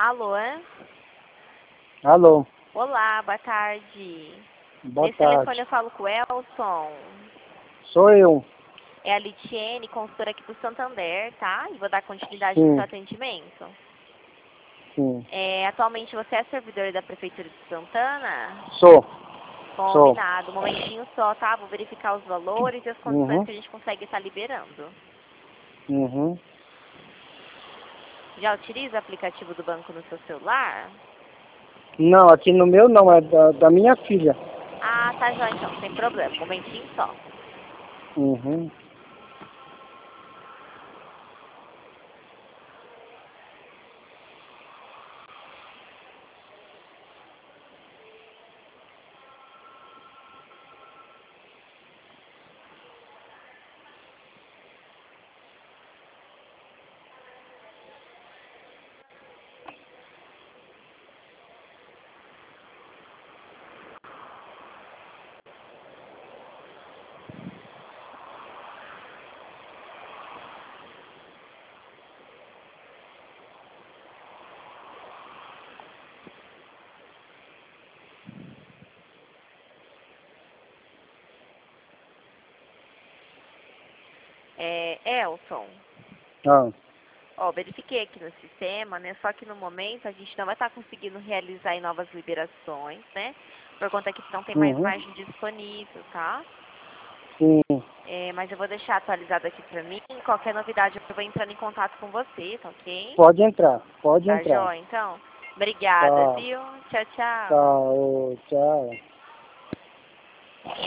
Alô, é? Alô, Olá, boa tarde. boa Nesse telefone tarde. eu falo com o Elson. Sou eu. É a Litiene, consultora aqui do Santander, tá? E vou dar continuidade no seu Sim, atendimento. sim. Atualmente você é servidor da Prefeitura de Santana? Sou. Combinado. Um momentinho só, tá? Vou verificar os valores e as condições Uhum, que a gente consegue estar liberando. uhum. Já utiliza o aplicativo do banco no seu celular? Não, aqui no meu não, é da minha filha. Ah, tá já então, sem problema. Um momentinho só. Uhum. Elson. Ah, Ó, verifiquei aqui no sistema, né? Só que no momento a gente não vai estar conseguindo realizar aí novas liberações, né? Por conta que não tem mais uhum. margem disponível, tá? Sim. Mas eu vou deixar atualizado aqui pra mim. Qualquer novidade eu vou entrando em contato com você, tá ok? Pode entrar, pode Tá entrar. jóia, então? Obrigada, Tá, viu? Tchau, tá, tchau. ô, tchau.